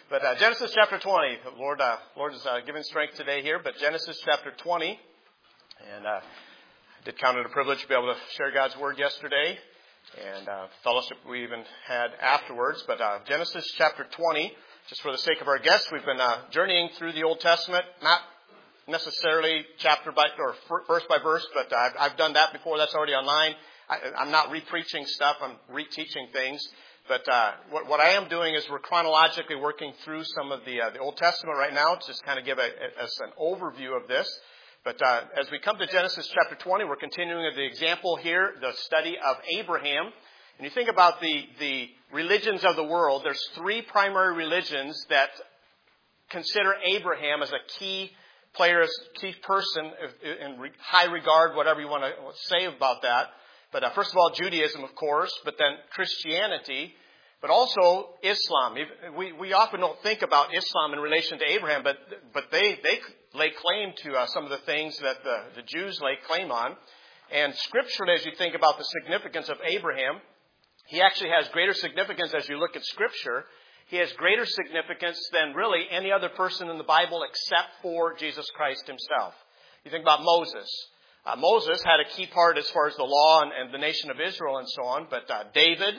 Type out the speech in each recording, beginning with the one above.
But Genesis chapter 20, Lord is giving strength today here, but Genesis chapter 20, and I did count it a privilege to be able to share God's Word yesterday, and fellowship we even had afterwards. But Genesis chapter 20, just for the sake of our guests, we've been journeying through the Old Testament, not necessarily chapter by or verse by verse, but I've done that before. That's already online. I'm not re-preaching stuff. I'm reteaching things. But what I am doing is we're chronologically working through some of the Old Testament right now to just kind of give us an overview of this. But as we come to Genesis chapter 20, we're continuing with the example here, the study of Abraham. And you think about the religions of the world, there's three primary religions that consider Abraham as a key player, as a key person in high regard, whatever you want to say about that. But first of all, Judaism, of course, but then Christianity, but also Islam. We often don't think about Islam in relation to Abraham, but they lay claim to some of the things that the Jews lay claim on. And scripturally, as you think about the significance of Abraham, he actually has greater significance as you look at Scripture. He has greater significance than really any other person in the Bible except for Jesus Christ himself. You think about Moses. Moses had a key part as far as the law and the nation of Israel and so on. But David,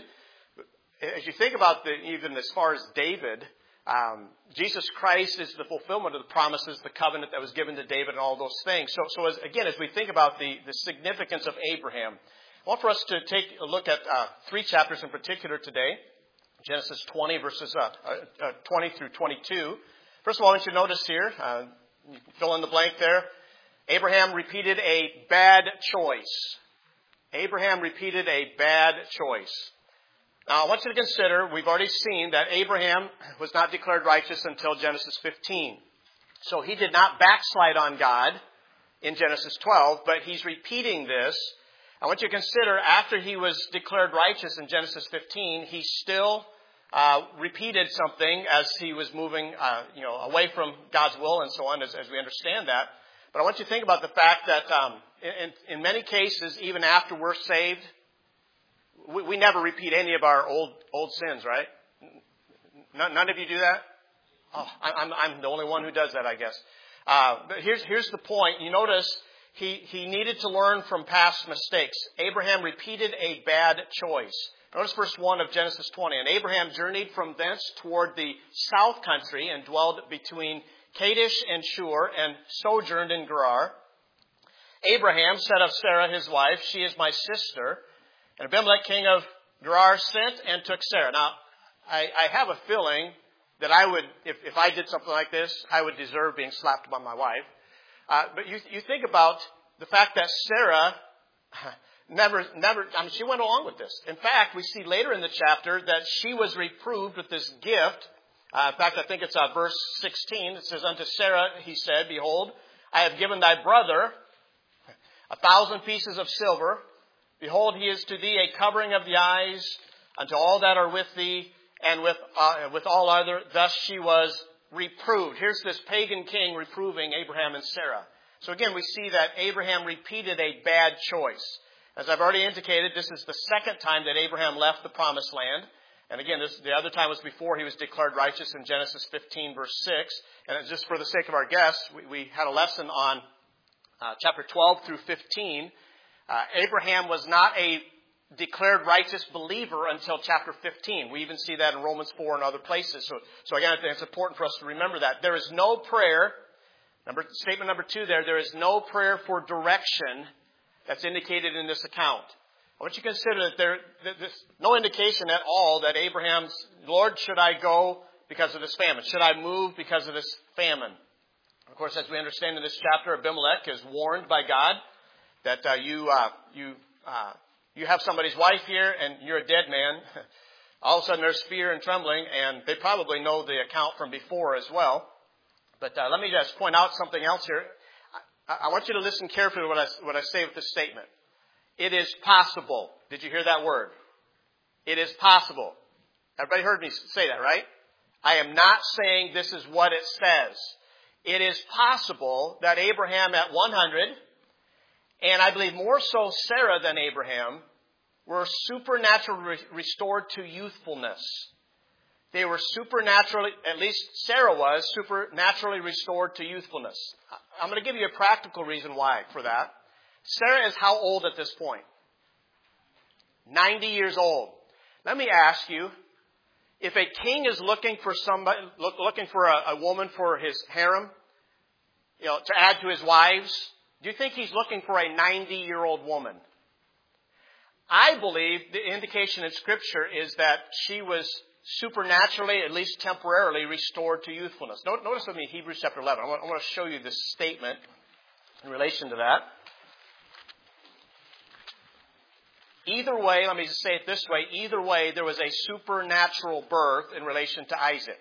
as you think about even as far as David, Jesus Christ is the fulfillment of the promises, the covenant that was given to David and all those things. So as we think about the significance of Abraham, I want for us to take a look at three chapters in particular today. Genesis 20, verses 20 through 22. First of all, I want you to notice here, you can fill in the blank there, Abraham repeated a bad choice. Abraham repeated a bad choice. Now, I want you to consider, we've already seen that Abraham was not declared righteous until Genesis 15. So he did not backslide on God in Genesis 12, but he's repeating this. I want you to consider, after he was declared righteous in Genesis 15, he still repeated something as he was moving away from God's will and so on, as we understand that. But I want you to think about the fact that in many cases, even after we're saved, we never repeat any of our old sins, right? None of you do that? Oh, I'm the only one who does that, I guess. But here's the point. You notice he needed to learn from past mistakes. Abraham repeated a bad choice. Notice verse 1 of Genesis 20. And Abraham journeyed from thence toward the south country and dwelled between Kadesh and Shur, and sojourned in Gerar. Abraham said of Sarah his wife, she is my sister. And Abimelech king of Gerar sent and took Sarah. Now, I have a feeling that I would, if I did something like this, I would deserve being slapped by my wife. But you think about the fact that Sarah never, she went along with this. In fact, we see later in the chapter that she was reproved with this gift. In fact, I think it's verse 16. It says, unto Sarah he said, behold, I have given thy brother 1,000 pieces of silver. Behold, he is to thee a covering of the eyes unto all that are with thee, and with all other. Thus she was reproved. Here's this pagan king reproving Abraham and Sarah. So again, we see that Abraham repeated a bad choice. As I've already indicated, this is the second time that Abraham left the promised land. And again, the other time was before he was declared righteous in Genesis 15, verse 6. And just for the sake of our guests, we had a lesson on chapter 12 through 15. Abraham was not a declared righteous believer until chapter 15. We even see that in Romans 4 and other places. So again, I think it's important for us to remember that. There is no prayer, statement number 2 there is no prayer for direction that's indicated in this account. I want you to consider that there's no indication at all that Abraham's, Lord, should I go because of this famine? Should I move because of this famine? Of course, as we understand in this chapter, Abimelech is warned by God that you have somebody's wife here and you're a dead man. All of a sudden there's fear and trembling, and they probably know the account from before as well. But let me just point out something else here. I want you to listen carefully to what I say with this statement. It is possible. Did you hear that word? It is possible. Everybody heard me say that, right? I am not saying this is what it says. It is possible that Abraham at 100, and I believe more so Sarah than Abraham, were supernaturally restored to youthfulness. They were supernaturally, at least Sarah was, supernaturally restored to youthfulness. I'm going to give you a practical reason why for that. Sarah is how old at this point? 90 years old. Let me ask you, if a king is looking for a woman for his harem, to add to his wives, do you think he's looking for a 90-year-old woman? I believe the indication in Scripture is that she was supernaturally, at least temporarily, restored to youthfulness. Notice with me Hebrews chapter 11. I want to show you this statement in relation to that. Either way, let me just say it this way. Either way, there was a supernatural birth in relation to Isaac.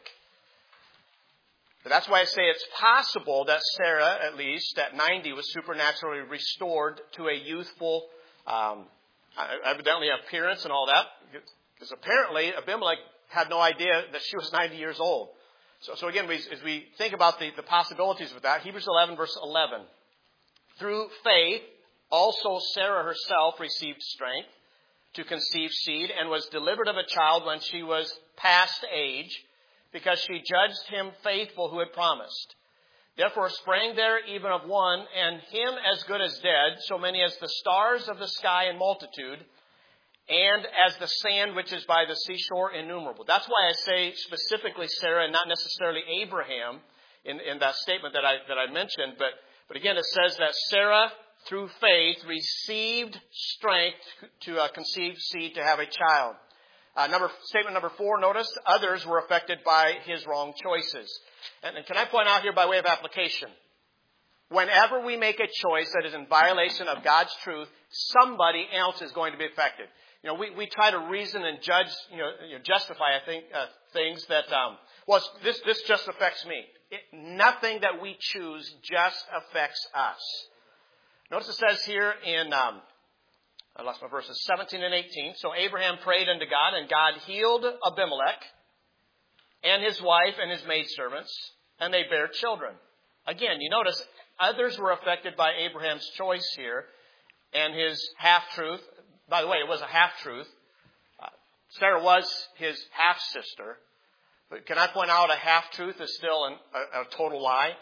But that's why I say it's possible that Sarah, at least at 90, was supernaturally restored to a youthful, evidently appearance and all that. Because apparently Abimelech had no idea that she was 90 years old. So again, as we think about the possibilities with that, Hebrews 11, verse 11. Through faith, also Sarah herself received strength to conceive seed and was delivered of a child when she was past age, because she judged him faithful who had promised. Therefore sprang there even of one, and him as good as dead, so many as the stars of the sky in multitude, and as the sand which is by the seashore innumerable. That's why I say specifically Sarah and not necessarily Abraham in that statement that I mentioned. But again, it says that Sarah, through faith, received strength to conceive seed to have a child. Statement number 4, notice, others were affected by his wrong choices. And can I point out here by way of application? Whenever we make a choice that is in violation of God's truth, somebody else is going to be affected. We try to reason and judge, justify, I think, things that, this just affects me. Nothing that we choose just affects us. Notice it says here in, I lost my verses, 17 and 18. So Abraham prayed unto God, and God healed Abimelech and his wife and his maidservants, and they bare children. Again, you notice others were affected by Abraham's choice here and his half-truth. By the way, it was a half-truth. Sarah was his half-sister. But can I point out a half-truth is still a total lie?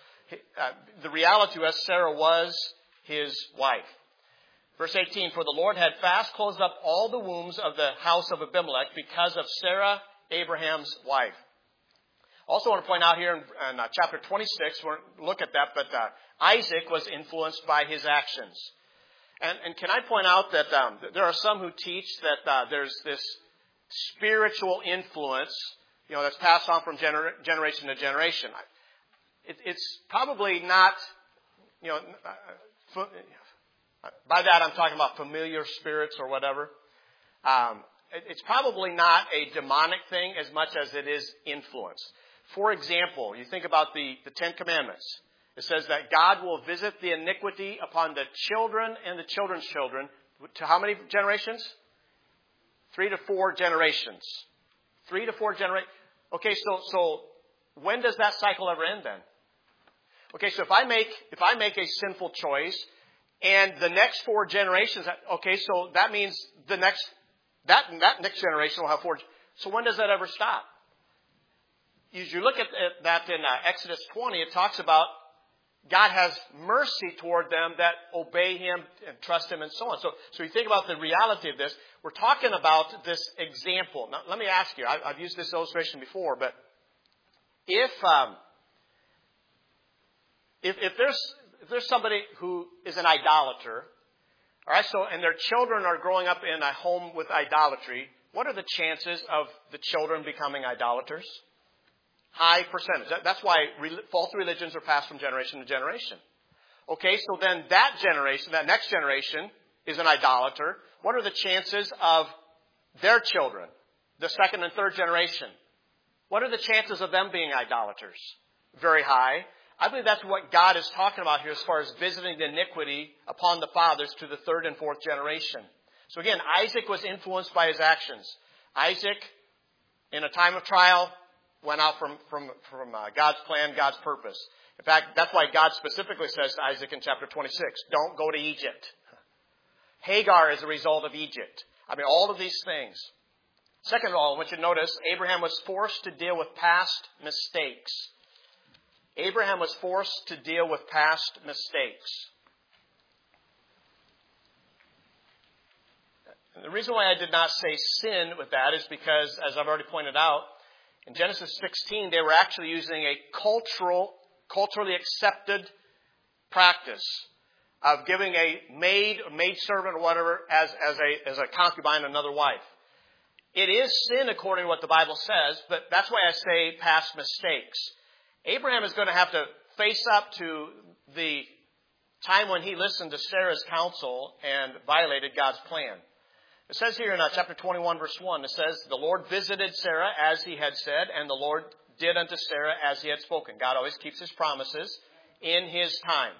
The reality was Sarah was his wife. Verse 18, for the Lord had fast closed up all the wombs of the house of Abimelech because of Sarah, Abraham's wife. Also want to point out here in chapter 26, we'll look at that, but Isaac was influenced by his actions. And can I point out that there are some who teach that there's this spiritual influence, that's passed on from generation to generation. It's probably not, by that I'm talking about familiar spirits or whatever. It's probably not a demonic thing as much as it is influence. For example, you think about the Ten Commandments. It says that God will visit the iniquity upon the children and the children's children. To how many generations? 3 to 4 generations. 3 to 4 generations. Okay, so when does that cycle ever end then? Okay, so if I make a sinful choice and the next 4 generations, okay, so that means that next generation will have 4. So when does that ever stop? As you look at that in Exodus 20, it talks about God has mercy toward them that obey Him and trust Him and so on. So you think about the reality of this. We're talking about this example. Now, let me ask you, I've used this illustration before, but if there's somebody who is an idolater, all right, and their children are growing up in a home with idolatry, what are the chances of the children becoming idolaters? High percentage. That's why false religions are passed from generation to generation. Okay, so then that next generation, is an idolater. What are the chances of their children, the second and third generation? What are the chances of them being idolaters? Very high. I believe that's what God is talking about here as far as visiting the iniquity upon the fathers to the third and fourth generation. So again, Isaac was influenced by his actions. Isaac, in a time of trial, went out from God's plan, God's purpose. In fact, that's why God specifically says to Isaac in chapter 26, don't go to Egypt. Hagar is a result of Egypt. I mean, all of these things. Second of all, I want you to notice, Abraham was forced to deal with past mistakes. Abraham was forced to deal with past mistakes. And the reason why I did not say sin with that is because, as I've already pointed out, in Genesis 16, they were actually using a culturally accepted practice of giving a maidservant or whatever as a concubine, another wife. It is sin according to what the Bible says, but that's why I say past mistakes. Abraham is going to have to face up to the time when he listened to Sarah's counsel and violated God's plan. It says here in chapter 21, verse 1, it says, the Lord visited Sarah as he had said, and the Lord did unto Sarah as he had spoken. God always keeps his promises in his time.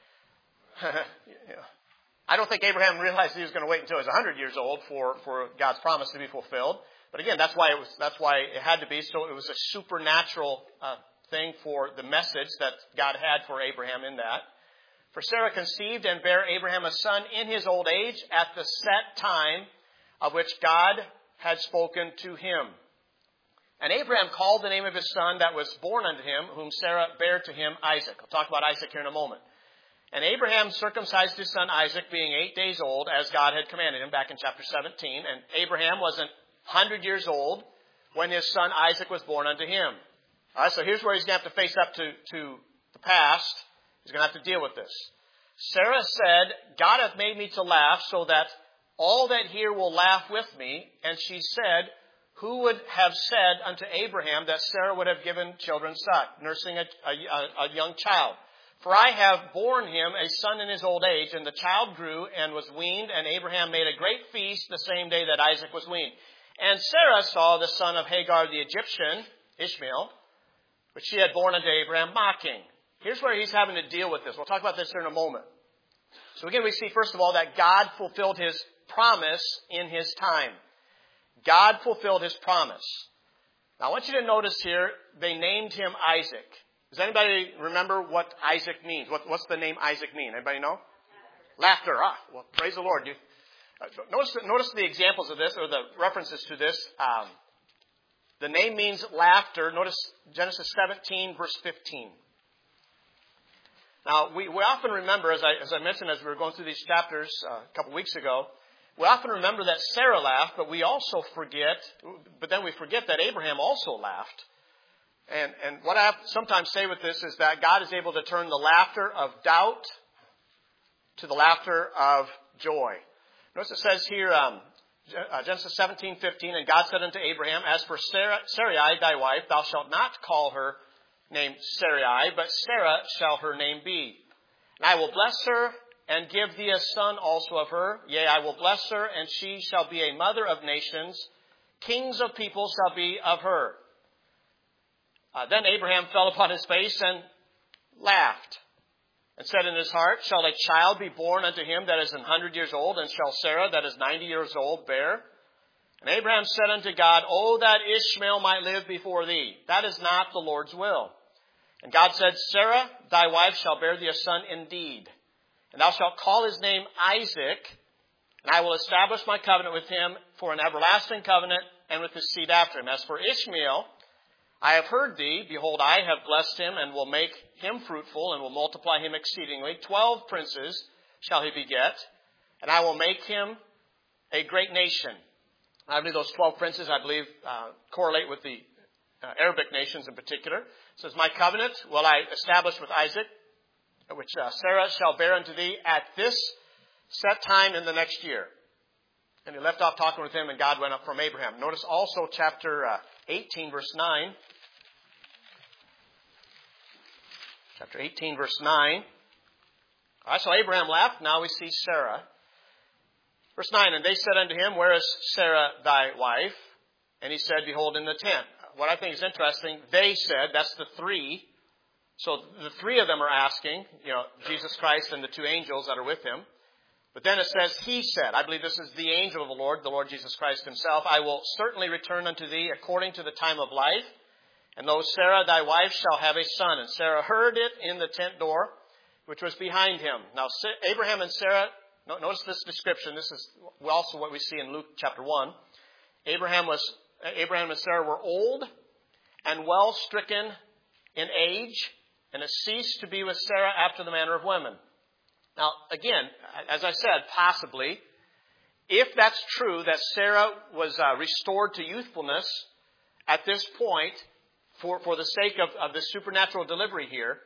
I don't think Abraham realized he was going to wait until he was 100 years old for God's promise to be fulfilled. But again, that's why it had to be. So it was a supernatural thing for the message that God had for Abraham in that. For Sarah conceived and bare Abraham a son in his old age at the set time of which God had spoken to him. And Abraham called the name of his son that was born unto him, whom Sarah bare to him, Isaac. I'll talk about Isaac here in a moment. And Abraham circumcised his son Isaac, being 8 days old, as God had commanded him back in chapter 17. And Abraham wasn't 100 years old when his son Isaac was born unto him. All right, so here's where he's going to have to face up to the past. He's going to have to deal with this. Sarah said, God hath made me to laugh, so that all that hear will laugh with me. And she said, who would have said unto Abraham that Sarah would have given children suck, nursing a young child? For I have borne him a son in his old age, and the child grew and was weaned, and Abraham made a great feast the same day that Isaac was weaned. And Sarah saw the son of Hagar the Egyptian, Ishmael, which she had borne unto Abraham, mocking. Here's where he's having to deal with this. We'll talk about this here in a moment. So again, we see, first of all, that God fulfilled his promise in his time. God fulfilled his promise. Now, I want you to notice here, they named him Isaac. Does anybody remember what Isaac means? What's the name Isaac mean? Anybody know? Laughter. Well, praise the Lord. Notice the examples of this, or the references to this. The name means laughter. Notice Genesis 17, verse 15. Now, we often remember, as I mentioned as we were going through these chapters a couple weeks ago, we often remember that Sarah laughed, but we then we forget that Abraham also laughed. And what I sometimes say with this is that God is able to turn the laughter of doubt to the laughter of joy. Notice it says here, Genesis 17:15, and God said unto Abraham, as for Sarai, thy wife, thou shalt not call her name Sarai, but Sarah shall her name be. And I will bless her and give thee a son also of her. Yea, I will bless her, and she shall be a mother of nations. Kings of people shall be of her. Then Abraham fell upon his face and laughed, and said in his heart, shall a child be born unto him that is 100 years old, and shall Sarah that is 90 years old bear? And Abraham said unto God, oh, that Ishmael might live before thee. That is not the Lord's will. And God said, Sarah, thy wife, shall bear thee a son indeed. And thou shalt call his name Isaac, and I will establish my covenant with him for an everlasting covenant, and with his seed after him. As for Ishmael, I have heard thee. Behold, I have blessed him, and will make him fruitful, and will multiply him exceedingly. 12 princes shall he beget, and I will make him a great nation. I believe those 12 princes, correlate with the Arabic nations in particular. It says, my covenant will I establish with Isaac, which Sarah shall bear unto thee at this set time in the next year. And he left off talking with him, and God went up from Abraham. Notice also chapter 18, verse 9. Chapter 18, verse 9. All right, so Abraham laughed. Now we see Sarah. Verse 9, and they said unto him, where is Sarah thy wife? And he said, behold, in the tent. What I think is interesting, they said, that's the three. So the three of them are asking, Jesus Christ and the two angels that are with him. But then it says, he said, I believe this is the angel of the Lord Jesus Christ himself, I will certainly return unto thee according to the time of life. And lo, Sarah thy wife shall have a son. And Sarah heard it in the tent door, which was behind him. Now Abraham and Sarah, notice this description. This is also what we see in Luke chapter 1. Abraham and Sarah were old and well stricken in age, and it ceased to be with Sarah after the manner of women. Now, again, as I said, possibly, if that's true, that Sarah was restored to youthfulness at this point for the sake of this supernatural delivery here,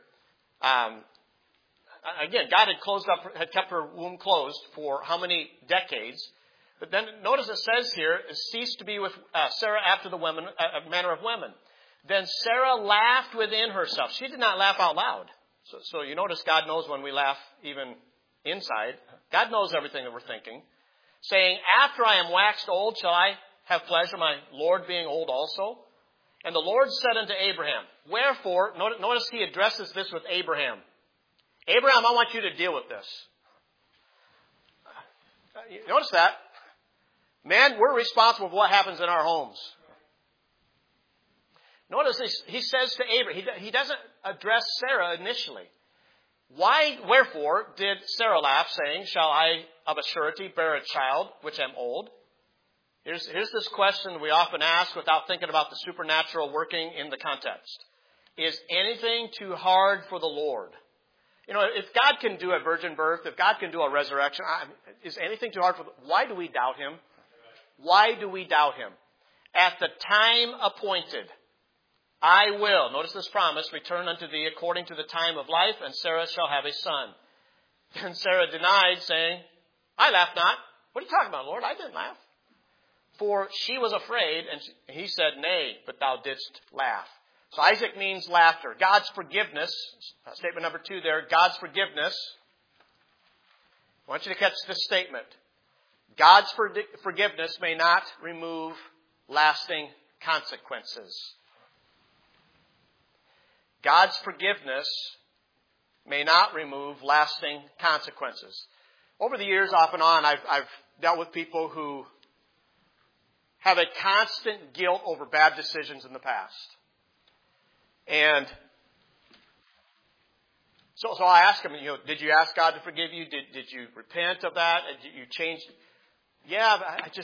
again, God had kept her womb closed for how many decades? But then notice it says here, it ceased to be with Sarah after the manner of women. Then Sarah laughed within herself. She did not laugh out loud. So you notice God knows when we laugh even inside. God knows everything that we're thinking. Saying, after I am waxed old, shall I have pleasure, my Lord being old also? And the Lord said unto Abraham, wherefore, notice he addresses this with Abraham. Abraham, I want you to deal with this. Notice that. Man, we're responsible for what happens in our homes. Notice he says to Abraham, he doesn't address Sarah initially. Wherefore did Sarah laugh, saying, shall I of a surety bear a child, which am old? Here's this question we often ask without thinking about the supernatural working in the context. Is anything too hard for the Lord? You know, if God can do a virgin birth, if God can do a resurrection, is anything too hard for the Lord? Why do we doubt Him? Why do we doubt Him? At the time appointed, I will, notice this promise, return unto thee according to the time of life, and Sarah shall have a son. And Sarah denied, saying, I laughed not. What are you talking about, Lord? I didn't laugh. For she was afraid, and he said, nay, but thou didst laugh. So Isaac means laughter. God's forgiveness, statement number 2 there, God's forgiveness. I want you to catch this statement. God's forgiveness may not remove lasting consequences. God's forgiveness may not remove lasting consequences. Over the years, off and on, I've dealt with people who have a constant guilt over bad decisions in the past. And so I ask them, did you ask God to forgive you? Did you repent of that? Did you change? Yeah,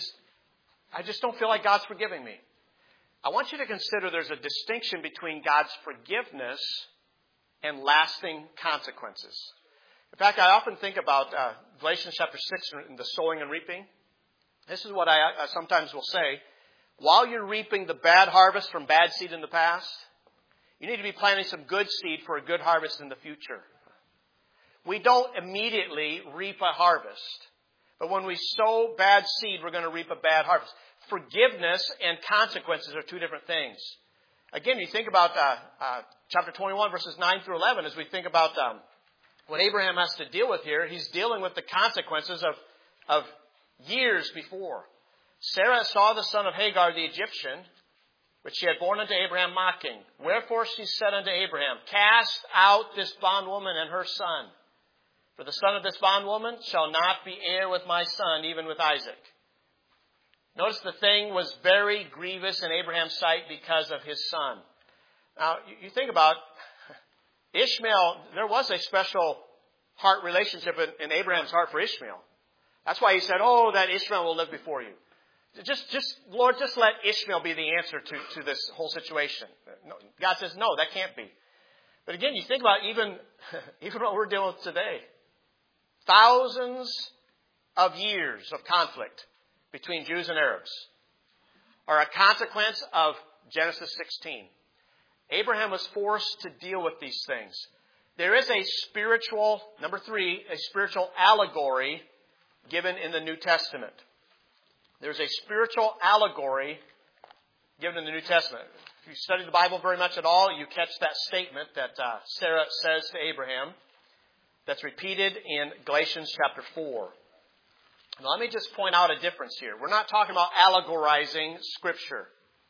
I just don't feel like God's forgiving me. I want you to consider there's a distinction between God's forgiveness and lasting consequences. In fact, I often think about Galatians chapter 6 and the sowing and reaping. This is what I sometimes will say. While you're reaping the bad harvest from bad seed in the past, you need to be planting some good seed for a good harvest in the future. We don't immediately reap a harvest. But when we sow bad seed, we're going to reap a bad harvest. Forgiveness and consequences are two different things. Again, you think about chapter 21, verses 9 through 11, as we think about what Abraham has to deal with here. He's dealing with the consequences of years before. Sarah saw the son of Hagar the Egyptian, which she had borne unto Abraham mocking. Wherefore she said unto Abraham, cast out this bondwoman and her son. For the son of this bondwoman shall not be heir with my son, even with Isaac. Notice the thing was very grievous in Abraham's sight because of his son. Now, you think about Ishmael, there was a special heart relationship in Abraham's heart for Ishmael. That's why he said, that Ishmael will live before you. Lord, just let Ishmael be the answer to this whole situation. God says, no, that can't be. But again, you think about even what we're dealing with today. Thousands of years of conflict between Jews and Arabs are a consequence of Genesis 16. Abraham was forced to deal with these things. There is a spiritual, number 3, a spiritual allegory given in the New Testament. There's a spiritual allegory given in the New Testament. If you study the Bible very much at all, you catch that statement that Sarah says to Abraham that's repeated in Galatians chapter 4. Now, let me just point out a difference here. We're not talking about allegorizing Scripture.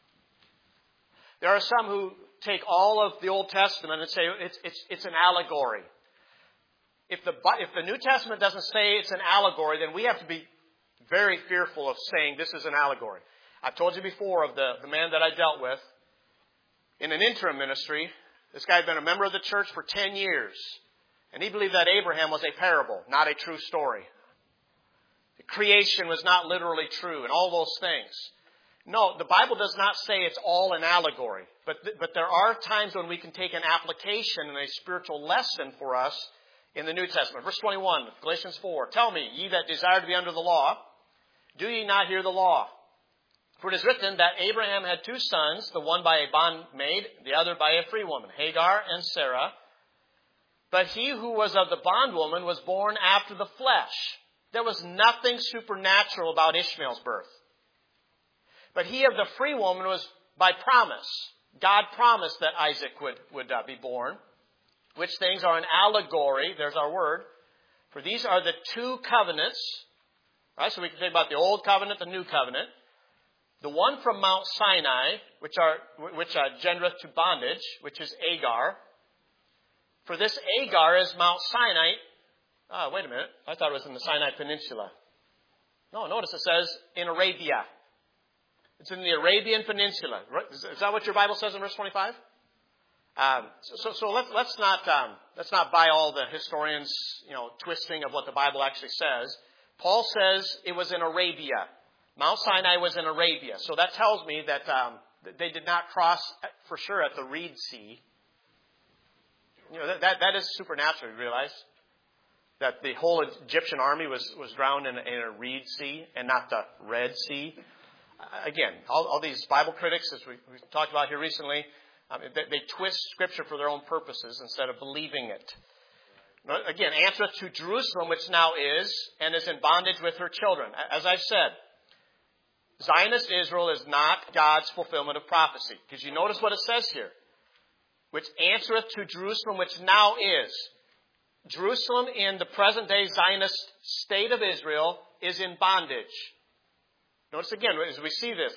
There are some who take all of the Old Testament and say it's an allegory. If the New Testament doesn't say it's an allegory, then we have to be very fearful of saying this is an allegory. I've told you before of the man that I dealt with in an interim ministry. This guy had been a member of the church for 10 years. And he believed that Abraham was a parable, not a true story. Creation was not literally true and all those things. No, the Bible does not say it's all an allegory. But there are times when we can take an application and a spiritual lesson for us in the New Testament. Verse 21, Galatians 4. Tell me, ye that desire to be under the law, do ye not hear the law? For it is written that Abraham had two sons, the one by a bondmaid, the other by a free woman, Hagar and Sarah. But he who was of the bondwoman was born after the flesh. There was nothing supernatural about Ishmael's birth. But he of the free woman was by promise. God promised that Isaac would be born, which things are an allegory. There's our word. For these are the two covenants. Right? So we can think about the old covenant, the new covenant. The one from Mount Sinai, which gendereth to bondage, which is Agar. For this Agar is Mount Sinai. Wait a minute. I thought it was in the Sinai Peninsula. No, notice it says in Arabia. It's in the Arabian Peninsula. Is that what your Bible says in verse 25? So let's not buy all the historians, twisting of what the Bible actually says. Paul says it was in Arabia. Mount Sinai was in Arabia. So that tells me that they did not cross for sure at the Reed Sea. That is supernatural, you realize? That the whole Egyptian army was drowned in a Reed Sea and not the Red Sea. Again, all these Bible critics, as we talked about here recently, they twist Scripture for their own purposes instead of believing it. Again, answereth to Jerusalem, which now is, and is in bondage with her children. As I've said, Zionist Israel is not God's fulfillment of prophecy. Because you notice what it says here. Which answereth to Jerusalem, which now is. Jerusalem in the present day Zionist state of Israel is in bondage. Notice again, as we see this,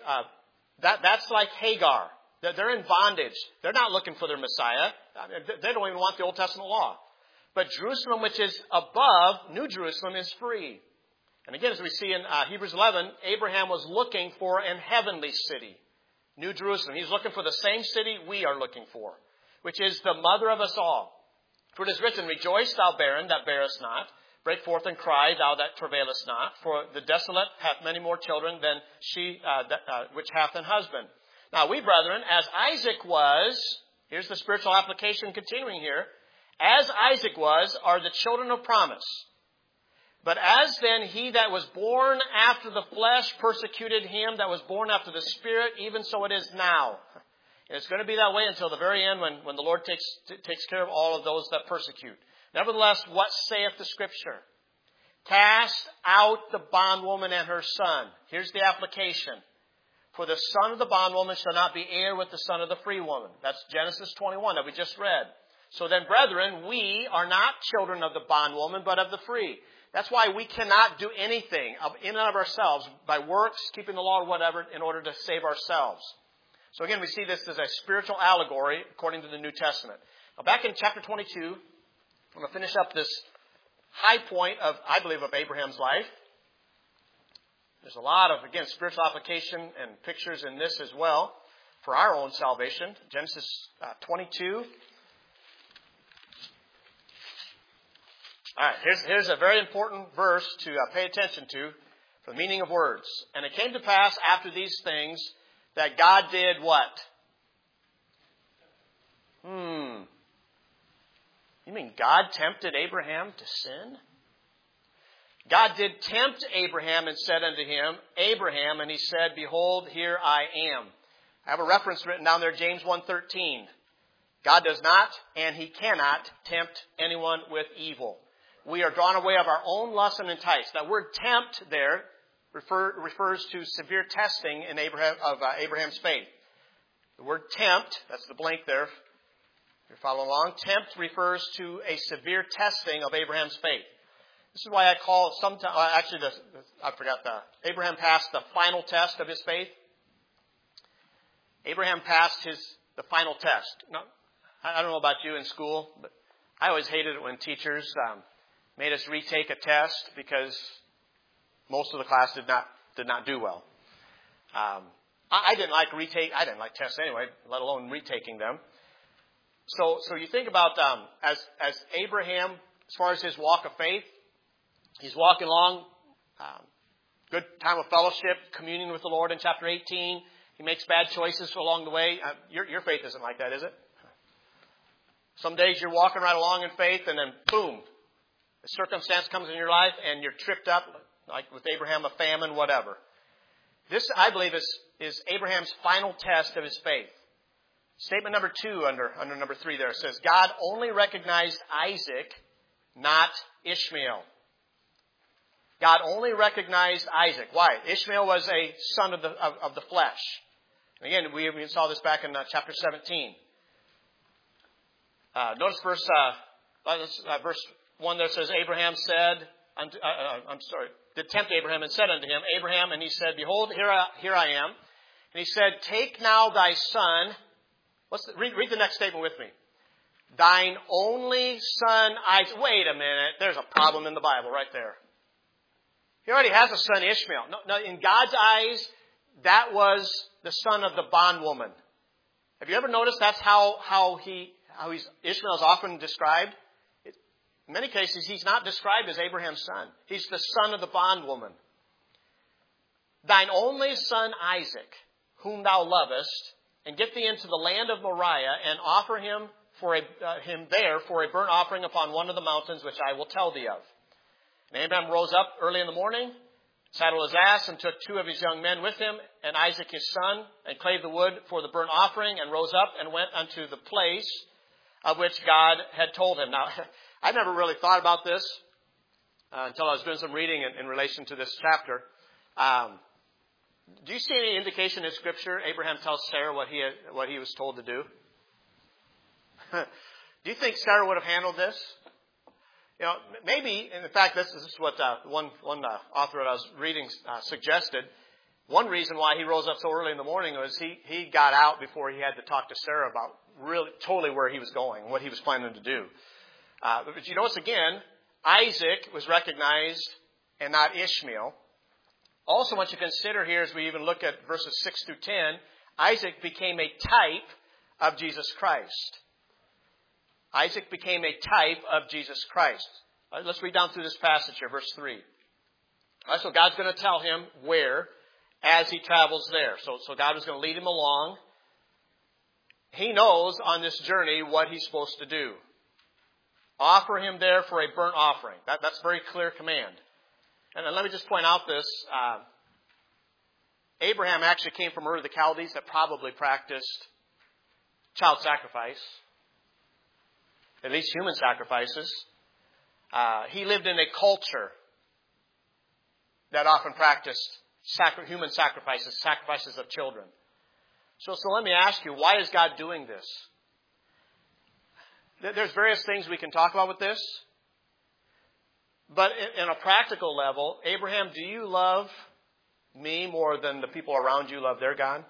that's like Hagar. They're in bondage. They're not looking for their Messiah. They don't even want the Old Testament law. But Jerusalem, which is above, New Jerusalem, is free. And again, as we see in Hebrews 11, Abraham was looking for an heavenly city, New Jerusalem. He's looking for the same city we are looking for, which is the mother of us all. For it is written, Rejoice, thou barren that bearest not. Break forth and cry, thou that travailest not. For the desolate hath many more children than she which hath an husband. Now we, brethren, as Isaac was, here's the spiritual application continuing here, as Isaac was, are the children of promise. But as then he that was born after the flesh persecuted him that was born after the Spirit, even so it is now. And it's going to be that way until the very end when the Lord takes care of all of those that persecute. Nevertheless, what saith the Scripture? Cast out the bondwoman and her son. Here's the application. For the son of the bondwoman shall not be heir with the son of the free woman. That's Genesis 21 that we just read. So then, brethren, we are not children of the bondwoman, but of the free. That's why we cannot do anything in and of ourselves by works, keeping the law or whatever, in order to save ourselves. So again, we see this as a spiritual allegory according to the New Testament. Now back in chapter 22, I'm going to finish up this high point of, I believe, of Abraham's life. There's a lot of, again, spiritual application and pictures in this as well for our own salvation. Genesis 22. All right, here's a very important verse to pay attention to for the meaning of words. And it came to pass after these things that God did what? You mean God tempted Abraham to sin? God did tempt Abraham and said unto him, Abraham, and he said, Behold, here I am. I have a reference written down there, James 1:13. God does not and he cannot tempt anyone with evil. We are drawn away of our own lust and enticed. That word tempt there refers to severe testing in Abraham's faith. The word tempt, that's the blank there. If you're following along, tempt refers to a severe testing of Abraham's faith. This is why I call sometimes, Abraham passed the final test of his faith. Abraham passed the final test. Now, I don't know about you in school, but I always hated it when teachers made us retake a test because most of the class did not do well. I didn't like tests anyway, let alone retaking them. So you think about as Abraham, as far as his walk of faith, he's walking along. good time of fellowship, communion with the Lord in chapter 18. He makes bad choices along the way. Your faith isn't like that, is it? Some days you're walking right along in faith, and then boom, a circumstance comes in your life, and you're tripped up, like with Abraham, a famine, whatever. This, I believe, is Abraham's final test of his faith. Statement number 2 under number 3 there says, God only recognized Isaac, not Ishmael. God only recognized Isaac. Why? Ishmael was a son of the flesh. And again, we saw this back in chapter 17. Notice verse 1 there says, Abraham said, did tempt Abraham and said unto him, Abraham, and he said, Behold, here I am. And he said, Take now thy son. Read the next statement with me. Thine only son Isaac. Wait a minute. There's a problem in the Bible right there. He already has a son, Ishmael. No, in God's eyes, that was the son of the bondwoman. Have you ever noticed that's how Ishmael is often described? In many cases, he's not described as Abraham's son. He's the son of the bondwoman. Thine only son Isaac, whom thou lovest, and get thee into the land of Moriah, and offer him there for a burnt offering upon one of the mountains which I will tell thee of. And Abraham rose up early in the morning, saddled his ass, and took 2 of his young men with him, and Isaac his son, and clave the wood for the burnt offering, and rose up and went unto the place of which God had told him. Now, I never really thought about this until I was doing some reading in relation to this chapter. Do you see any indication in Scripture Abraham tells Sarah what he was told to do? Do you think Sarah would have handled this? You know, maybe, in fact, this is what one author that I was reading suggested. One reason why he rose up so early in the morning was he got out before he had to talk to Sarah about really totally where he was going, what he was planning to do. But you notice again, Isaac was recognized and not Ishmael. Also, what you consider here as we even look at verses 6 through 10, Isaac became a type of Jesus Christ. Isaac became a type of Jesus Christ. Let's read down through this passage here, verse 3. So God's going to tell him where as he travels there. So God is going to lead him along. He knows on this journey what he's supposed to do. Offer him there for a burnt offering. That's a very clear command. And let me just point out this. Abraham actually came from Ur of the Chaldees that probably practiced child sacrifice. At least human sacrifices. He lived in a culture that often practiced human sacrifices of children. So let me ask you, why is God doing this? There's various things we can talk about with this. But in a practical level, Abraham, do you love me more than the people around you love their God?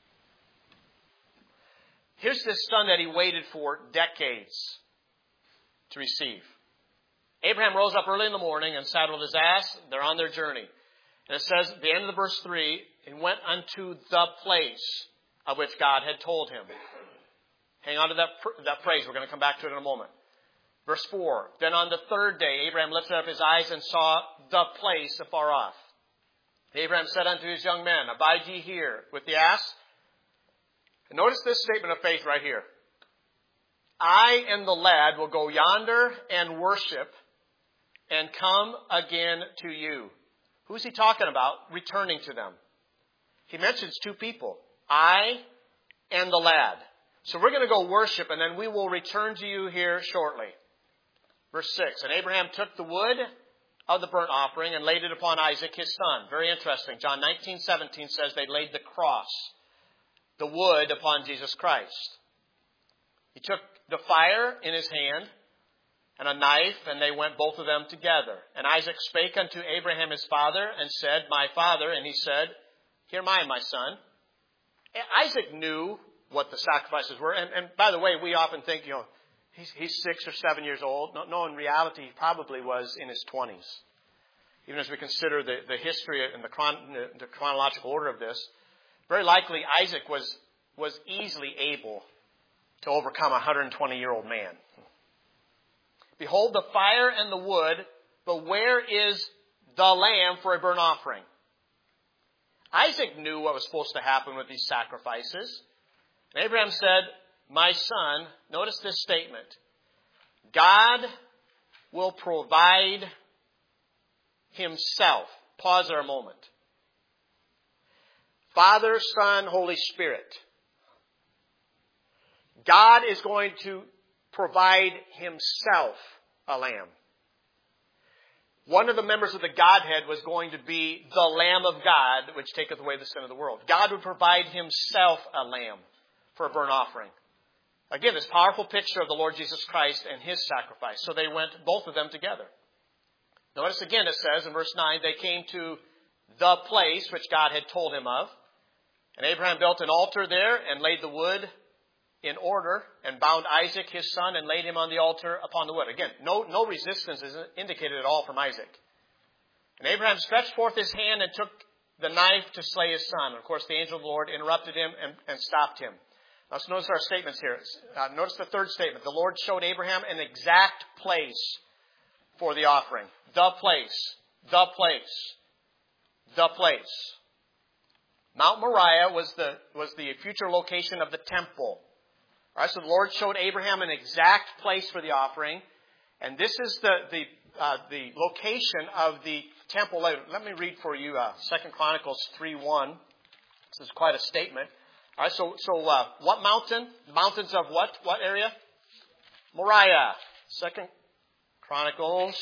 Here's this son that he waited for decades to receive. Abraham rose up early in the morning and saddled his ass. They're on their journey. And it says, at the end of the verse 3, and went unto the place of which God had told him. Hang on to that phrase. We're going to come back to it in a moment. Verse 4, then on the 3rd day, Abraham lifted up his eyes and saw the place afar off. Abraham said unto his young men, Abide ye here with the ass. And notice this statement of faith right here. I and the lad will go yonder and worship and come again to you. Who's he talking about? Returning to them. He mentions 2 people. I and the lad. So we're going to go worship and then we will return to you here shortly. Verse 6, and Abraham took the wood of the burnt offering and laid it upon Isaac his son. Very interesting. John 19:17 says they laid the cross, the wood, upon Jesus Christ. He took the fire in his hand and a knife, and they went both of them together. And Isaac spake unto Abraham his father and said, My father. And he said, Here am I, my son. And Isaac knew what the sacrifices were. And by the way, we often think, he's 6 or 7 years old. No, in reality, he probably was in his 20s. Even as we consider the history and the chronological order of this, very likely Isaac was easily able to overcome a 120-year-old man. Behold the fire and the wood, but where is the lamb for a burnt offering? Isaac knew what was supposed to happen with these sacrifices. And Abraham said, my son, notice this statement, God will provide himself. Pause there a moment. Father, Son, Holy Spirit. God is going to provide himself a lamb. One of the members of the Godhead was going to be the Lamb of God, which taketh away the sin of the world. God would provide himself a lamb for a burnt offering. Again, this powerful picture of the Lord Jesus Christ and his sacrifice. So they went, both of them, together. Notice again it says in verse 9, they came to the place which God had told him of. And Abraham built an altar there and laid the wood in order and bound Isaac his son and laid him on the altar upon the wood. Again, no resistance is indicated at all from Isaac. And Abraham stretched forth his hand and took the knife to slay his son. And of course, the angel of the Lord interrupted him and stopped him. Let's notice our statements here. Notice the third statement. The Lord showed Abraham an exact place for the offering. The place. The place. The place. Mount Moriah was the future location of the temple. All right, so the Lord showed Abraham an exact place for the offering, and this is the location of the temple. Let me read for you 2 Chronicles 3:1. This is quite a statement. All right, so what mountain? The mountains of what? What area? Moriah. 2 Chronicles.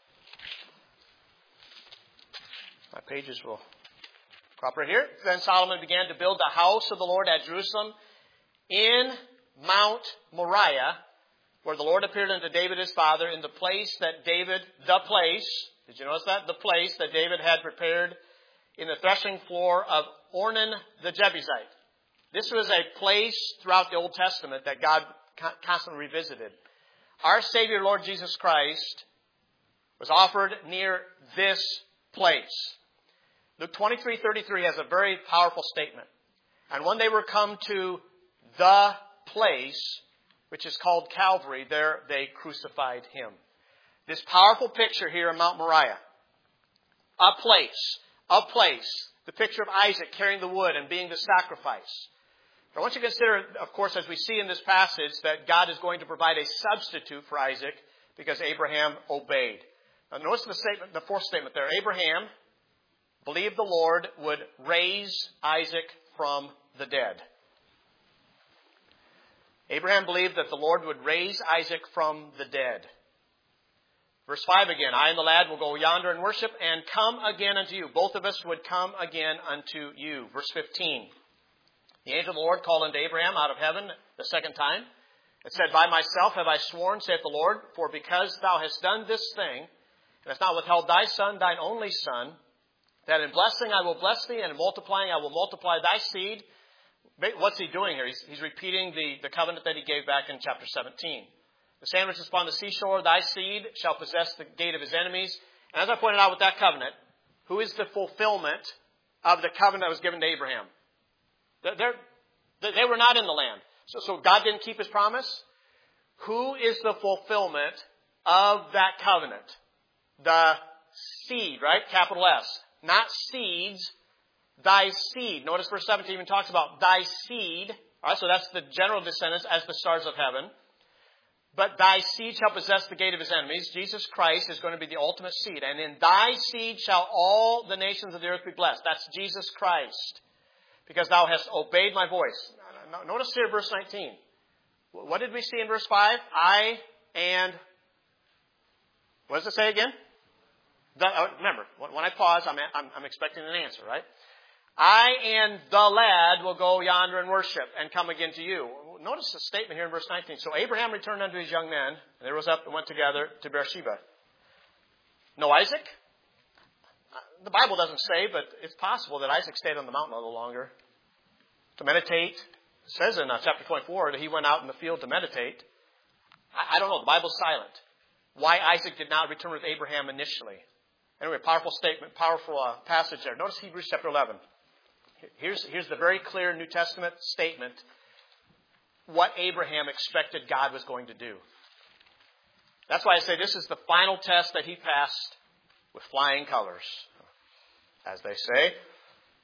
My pages will crop right here. Then Solomon began to build the house of the Lord at Jerusalem in Mount Moriah, where the Lord appeared unto David his father in the place that David, did you notice that? The place that David had prepared in the threshing floor of Ornan the Jebusite. This was a place throughout the Old Testament that God constantly revisited. Our Savior, Lord Jesus Christ, was offered near this place. Luke 23:33 has a very powerful statement. And when they were come to the place, which is called Calvary, there they crucified him. This powerful picture here in Mount Moriah. A place. The picture of Isaac carrying the wood and being the sacrifice. I want you to consider, of course, as we see in this passage, that God is going to provide a substitute for Isaac because Abraham obeyed. Now notice the fourth statement there. Abraham believed the Lord would raise Isaac from the dead. Abraham believed that the Lord would raise Isaac from the dead. Verse 5 again, I and the lad will go yonder and worship and come again unto you. Both of us would come again unto you. Verse 15, the angel of the Lord called unto Abraham out of heaven the second time and said, by myself have I sworn, saith the Lord, for because thou hast done this thing, and hast not withheld thy son, thine only son, that in blessing I will bless thee, and in multiplying I will multiply thy seed. What's he doing here? He's repeating the covenant that he gave back in chapter 17. The sand which is upon the seashore, thy seed shall possess the gate of his enemies. And as I pointed out with that covenant, who is the fulfillment of the covenant that was given to Abraham? They were not in the land. So God didn't keep his promise. Who is the fulfillment of that covenant? The seed, right? Capital S. Not seeds. Thy seed. Notice verse 17 even talks about thy seed. All right, so that's the general descendants as the stars of heaven. But thy seed shall possess the gate of his enemies. Jesus Christ is going to be the ultimate seed. And in thy seed shall all the nations of the earth be blessed. That's Jesus Christ. Because thou hast obeyed my voice. Notice here verse 19. What did we see in verse 5? What does it say again? Remember, when I pause, I'm expecting an answer, right? I and the lad will go yonder and worship and come again to you. Notice the statement here in verse 19. So Abraham returned unto his young men, and they rose up and went together to Beersheba. No Isaac? The Bible doesn't say, but it's possible that Isaac stayed on the mountain a little longer to meditate. It says in chapter 24 that he went out in the field to meditate. I don't know. The Bible's silent. Why Isaac did not return with Abraham initially. Anyway, powerful statement, powerful passage there. Notice Hebrews chapter 11. Here's the very clear New Testament statement. What Abraham expected God was going to do. That's why I say this is the final test that he passed with flying colors. As they say,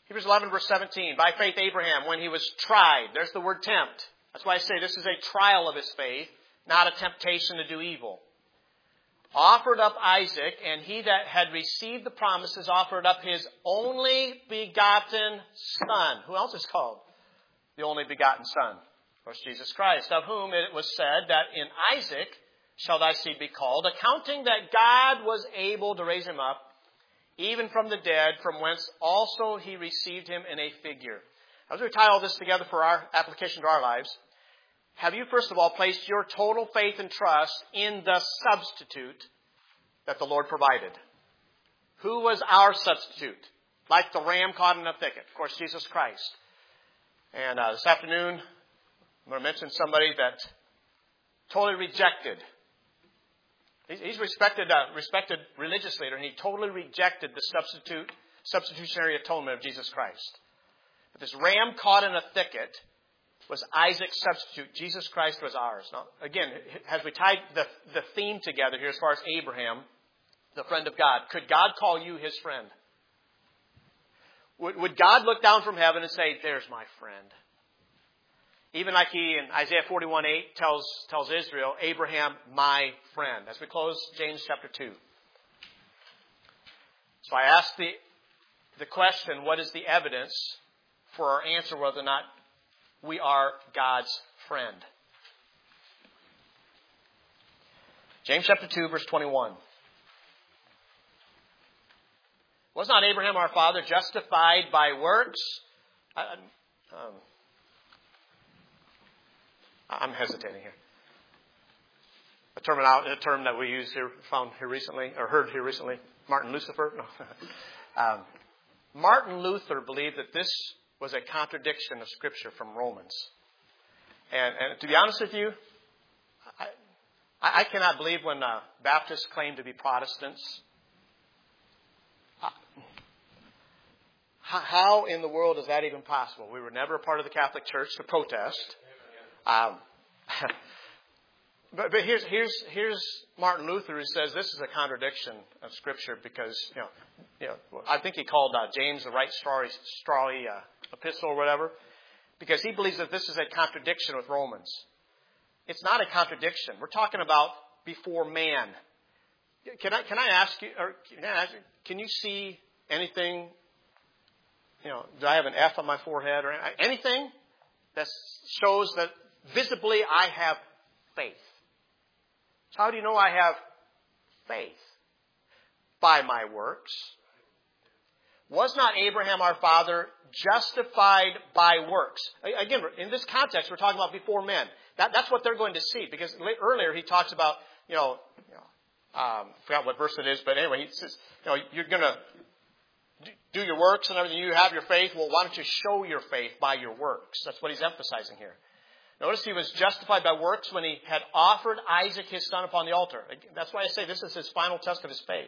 Hebrews 11, verse 17. By faith, Abraham, when he was tried, there's the word tempt. That's why I say this is a trial of his faith, not a temptation to do evil. Offered up Isaac, and he that had received the promises offered up his only begotten son. Who else is called the only begotten son? Of course, Jesus Christ, of whom it was said that in Isaac shall thy seed be called, accounting that God was able to raise him up, even from the dead, from whence also he received him in a figure. As we tie all this together for our application to our lives, have you, first of all, placed your total faith and trust in the substitute that the Lord provided? Who was our substitute? Like the ram caught in a thicket. Of course, Jesus Christ. And this afternoon, I'm going to mention somebody that totally rejected. He's respected religious leader, and he totally rejected the substitutionary atonement of Jesus Christ. But this ram caught in a thicket was Isaac's substitute. Jesus Christ was ours. Now, again, as we tie the theme together here as far as Abraham, the friend of God, could God call you his friend? Would God look down from heaven and say, there's my friend? Even like he in Isaiah 41:8 tells Israel, Abraham, my friend. As we close James chapter 2. So I ask the question, what is the evidence for our answer whether or not we are God's friend? James chapter 2, verse 21. Was not Abraham our father justified by works? I'm hesitating here. A term that we use here, found here recently, or heard here recently, Martin Lucifer. No. Martin Luther believed that this was a contradiction of Scripture from Romans. And to be honest with you, I cannot believe when Baptists claim to be Protestants. How in the world is that even possible? We were never a part of the Catholic Church to protest. But here's Martin Luther who says this is a contradiction of Scripture because I think he called James the right strawy epistle or whatever, because he believes that this is a contradiction with Romans. It's not a contradiction. We're talking about before man. Can I ask you, or can you see anything? Do I have an F on my forehead or anything that shows that visibly I have faith? So how do you know I have faith? By my works. Was not Abraham our father justified by works? Again, in this context, we're talking about before men. That's what they're going to see. Because earlier he talks about, I forgot what verse it is, but anyway, he says, you're going to do your works and everything. You have your faith. Well, why don't you show your faith by your works? That's what he's emphasizing here. Notice he was justified by works when he had offered Isaac his son upon the altar. That's why I say this is his final test of his faith.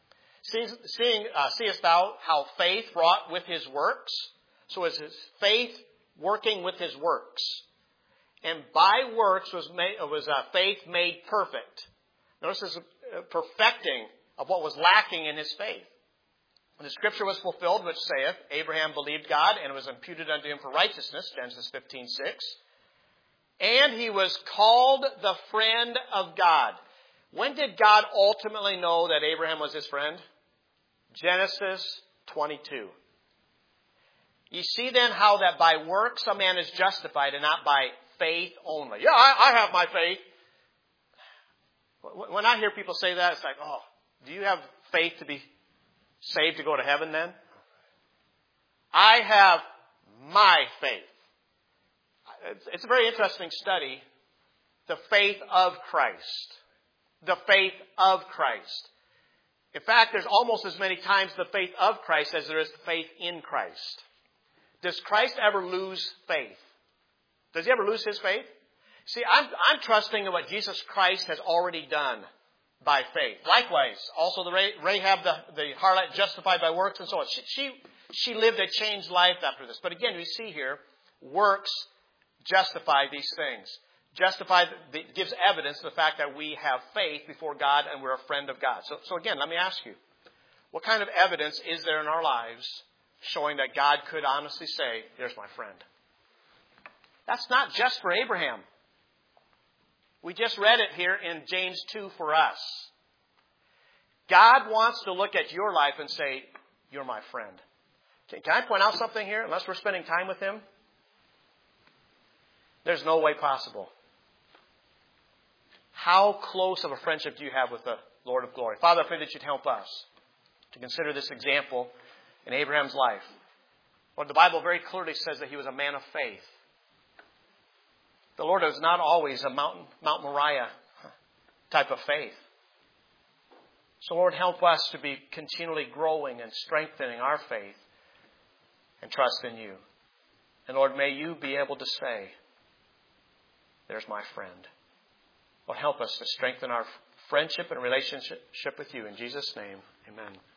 Seest thou how faith wrought with his works? So is his faith working with his works? And by works was faith made perfect. Notice this perfecting of what was lacking in his faith. When the scripture was fulfilled, which saith, Abraham believed God, and it was imputed unto him for righteousness, Genesis 15:6. And he was called the friend of God. When did God ultimately know that Abraham was his friend? Genesis 22. You see then how that by works a man is justified and not by faith only. Yeah, I have my faith. When I hear people say that, it's like, oh, do you have faith to be saved to go to heaven then? I have my faith. It's a very interesting study, the faith of Christ. The faith of Christ. In fact, there's almost as many times the faith of Christ as there is faith in Christ. Does Christ ever lose faith? Does he ever lose his faith? See, I'm trusting in what Jesus Christ has already done by faith. Likewise, also the Rahab, the harlot, justified by works and so on. She lived a changed life after this. But again, we see here, works justify these things. Gives evidence to the fact that we have faith before God and we're a friend of God. So again, let me ask you, what kind of evidence is there in our lives showing that God could honestly say, there's my friend. That's not just for Abraham. We just read it here in James 2 for us. God wants to look at your life and say, you're my friend. Can I point out something here? Unless we're spending time with Him, there's no way possible. How close of a friendship do you have with the Lord of glory? Father, I pray that you'd help us to consider this example in Abraham's life. Lord, the Bible very clearly says that he was a man of faith. The Lord is not always a Mount Moriah type of faith. So, Lord, help us to be continually growing and strengthening our faith and trust in you. And, Lord, may you be able to say, there's my friend. Lord, help us to strengthen our friendship and relationship with you. In Jesus' name, amen.